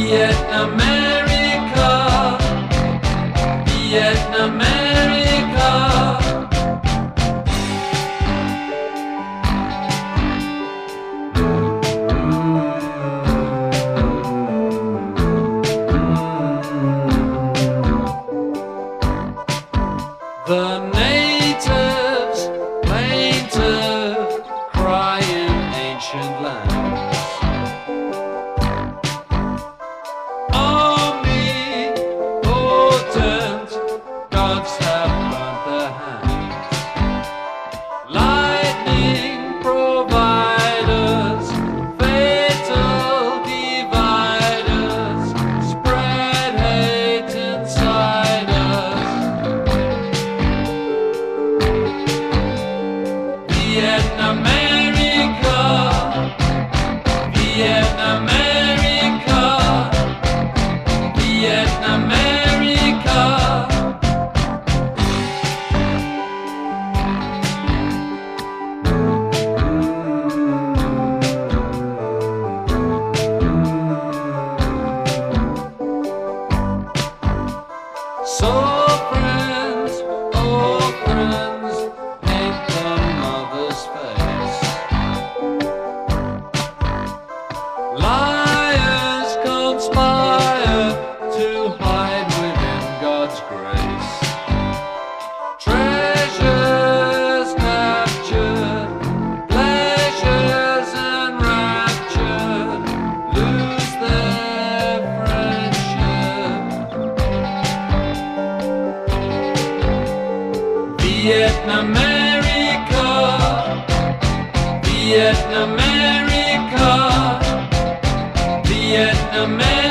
Vietnamerica, Vietnamerica. The natives, plaintive, cry in ancient lands. Omnipotent gods have burnt their hands. Lightning providers, fatal dividers, spread hate inside us. Vietnamerica, Vietnamerica, Vietnamerica. So friends, oh friends, paint the mother's face. Liars conspire to hide within God's grace. Treasures captured, pleasures enraptured, lose their friendship. Vietnamerica, Vietnamerica, Vietnamerica.